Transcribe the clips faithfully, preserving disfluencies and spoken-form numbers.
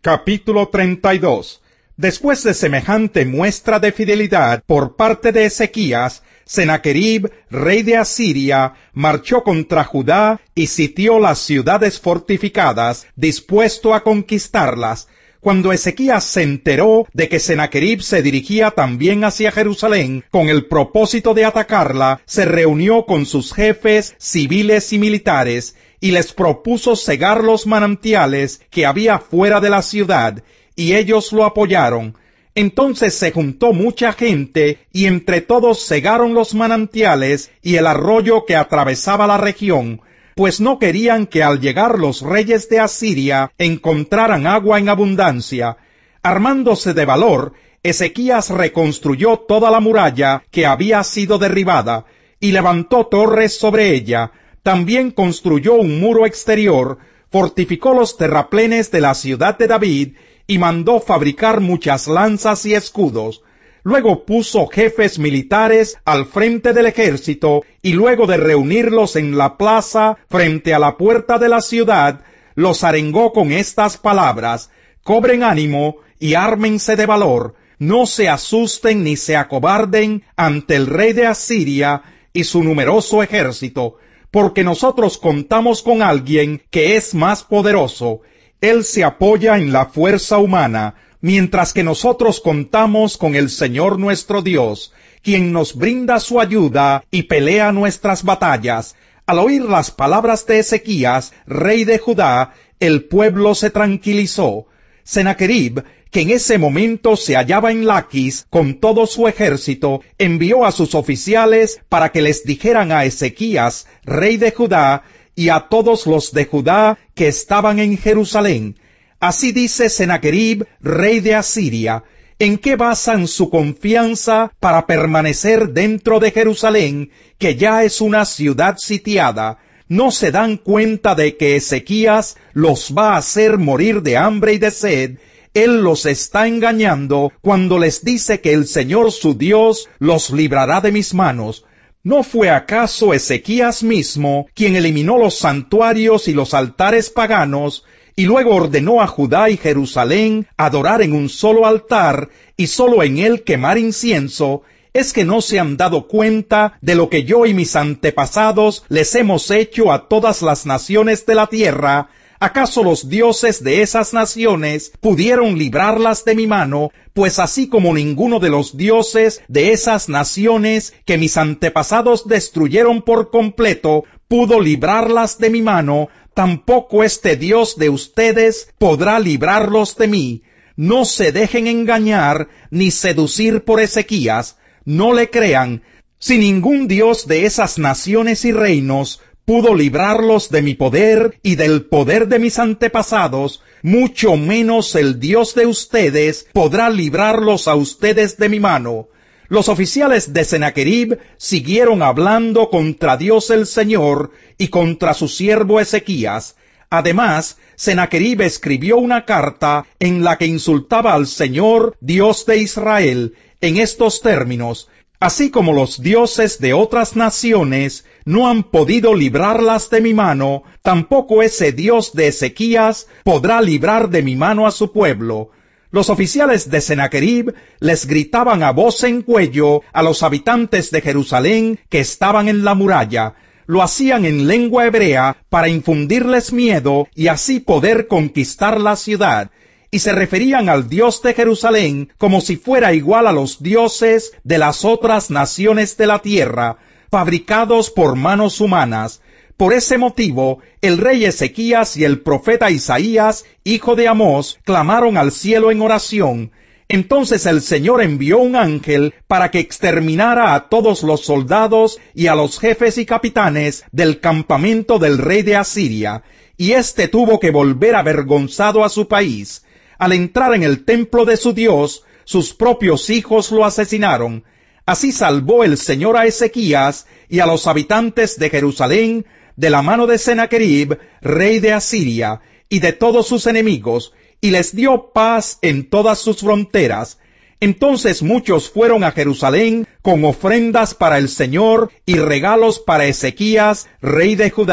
Capítulo treinta y dos. Después de semejante muestra de fidelidad por parte de Ezequías, Sennacherib, rey de Asiria, marchó contra Judá y sitió las ciudades fortificadas, dispuesto a conquistarlas. Cuando Ezequías se enteró de que Sennacherib se dirigía también hacia Jerusalén con el propósito de atacarla, se reunió con sus jefes civiles y militares, y les propuso cegar los manantiales que había fuera de la ciudad, y ellos lo apoyaron. Entonces se juntó mucha gente, y entre todos cegaron los manantiales y el arroyo que atravesaba la región, pues no querían que al llegar los reyes de Asiria encontraran agua en abundancia. Armándose de valor, Ezequías reconstruyó toda la muralla que había sido derribada, y levantó torres sobre ella. También construyó un muro exterior, fortificó los terraplenes de la ciudad de David, y mandó fabricar muchas lanzas y escudos. Luego puso jefes militares al frente del ejército, y luego de reunirlos en la plaza frente a la puerta de la ciudad, los arengó con estas palabras: cobren ánimo y ármense de valor, no se asusten ni se acobarden ante el rey de Asiria y su numeroso ejército, porque nosotros contamos con alguien que es más poderoso. Él se apoya en la fuerza humana, mientras que nosotros contamos con el Señor nuestro Dios, quien nos brinda su ayuda y pelea nuestras batallas. Al oír las palabras de Ezequías, rey de Judá, el pueblo se tranquilizó. Sennacherib, que en ese momento se hallaba en Laquis con todo su ejército, envió a sus oficiales para que les dijeran a Ezequías, rey de Judá, y a todos los de Judá que estaban en Jerusalén: así dice Sennacherib, rey de Asiria, ¿en qué basan su confianza para permanecer dentro de Jerusalén, que ya es una ciudad sitiada? ¿No se dan cuenta de que Ezequías los va a hacer morir de hambre y de sed? Él los está engañando cuando les dice que el Señor su Dios los librará de mis manos. ¿No fue acaso Ezequías mismo quien eliminó los santuarios y los altares paganos, y luego ordenó a Judá y Jerusalén adorar en un solo altar, y solo en él quemar incienso? ¿Es que no se han dado cuenta de lo que yo y mis antepasados les hemos hecho a todas las naciones de la tierra? ¿Acaso los dioses de esas naciones pudieron librarlas de mi mano? Pues así como ninguno de los dioses de esas naciones que mis antepasados destruyeron por completo pudo librarlas de mi mano, tampoco este Dios de ustedes podrá librarlos de mí. No se dejen engañar ni seducir por Ezequías. No le crean. Si ningún Dios de esas naciones y reinos pudo librarlos de mi poder y del poder de mis antepasados, mucho menos el Dios de ustedes podrá librarlos a ustedes de mi mano. Los oficiales de Sennacherib siguieron hablando contra Dios el Señor y contra su siervo Ezequías. Además, Sennacherib escribió una carta en la que insultaba al Señor, Dios de Israel, en estos términos: así como los dioses de otras naciones no han podido librarlas de mi mano, tampoco ese Dios de Ezequías podrá librar de mi mano a su pueblo. Los oficiales de Sennacherib les gritaban a voz en cuello a los habitantes de Jerusalén que estaban en la muralla. Lo hacían en lengua hebrea para infundirles miedo y así poder conquistar la ciudad. Y se referían al Dios de Jerusalén como si fuera igual a los dioses de las otras naciones de la tierra, fabricados por manos humanas. Por ese motivo, el rey Ezequías y el profeta Isaías, hijo de Amós, clamaron al cielo en oración. Entonces el Señor envió un ángel para que exterminara a todos los soldados y a los jefes y capitanes del campamento del rey de Asiria, y éste tuvo que volver avergonzado a su país. Al entrar en el templo de su Dios, sus propios hijos lo asesinaron. Así salvó el Señor a Ezequías y a los habitantes de Jerusalén de la mano de Sennacherib, rey de Asiria, y de todos sus enemigos, y les dio paz en todas sus fronteras. Entonces muchos fueron a Jerusalén con ofrendas para el Señor y regalos para Ezequías, rey de Judá.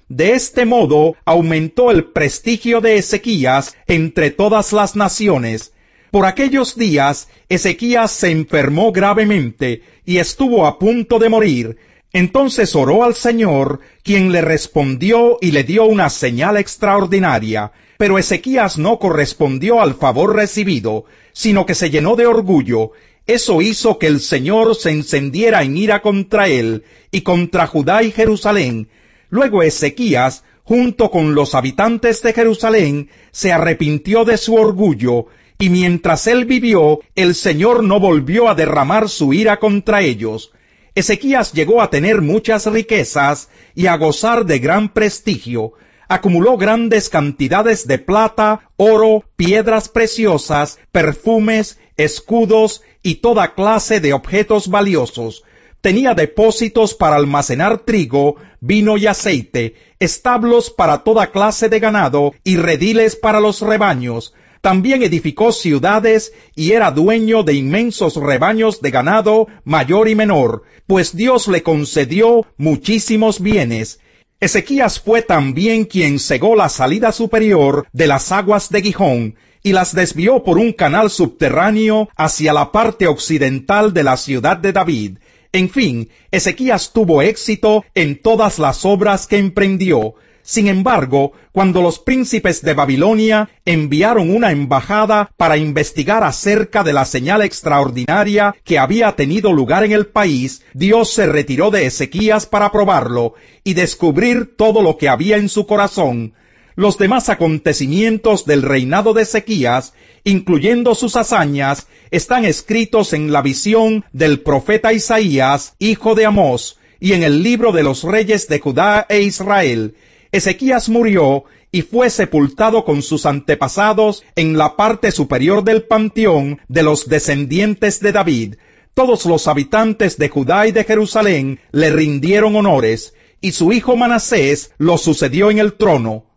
De este modo aumentó el prestigio de Ezequías entre todas las naciones. Por aquellos días, Ezequías se enfermó gravemente y estuvo a punto de morir. Entonces oró al Señor, quien le respondió y le dio una señal extraordinaria. Pero Ezequías no correspondió al favor recibido, sino que se llenó de orgullo. Eso hizo que el Señor se encendiera en ira contra él y contra Judá y Jerusalén. Luego Ezequías, junto con los habitantes de Jerusalén, se arrepintió de su orgullo, y mientras él vivió, el Señor no volvió a derramar su ira contra ellos. Ezequías llegó a tener muchas riquezas y a gozar de gran prestigio. Acumuló grandes cantidades de plata, oro, piedras preciosas, perfumes, escudos y toda clase de objetos valiosos. Tenía depósitos para almacenar trigo, vino y aceite, establos para toda clase de ganado y rediles para los rebaños. También edificó ciudades y era dueño de inmensos rebaños de ganado mayor y menor, pues Dios le concedió muchísimos bienes. Ezequías fue también quien cegó la salida superior de las aguas de Gihón y las desvió por un canal subterráneo hacia la parte occidental de la ciudad de David. En fin, Ezequías tuvo éxito en todas las obras que emprendió. Sin embargo, cuando los príncipes de Babilonia enviaron una embajada para investigar acerca de la señal extraordinaria que había tenido lugar en el país, Dios se retiró de Ezequías para probarlo y descubrir todo lo que había en su corazón. Los demás acontecimientos del reinado de Ezequías, incluyendo sus hazañas, están escritos en la visión del profeta Isaías, hijo de Amós, y en el libro de los reyes de Judá e Israel. Ezequías murió y fue sepultado con sus antepasados en la parte superior del panteón de los descendientes de David. Todos los habitantes de Judá y de Jerusalén le rindieron honores, y su hijo Manasés lo sucedió en el trono.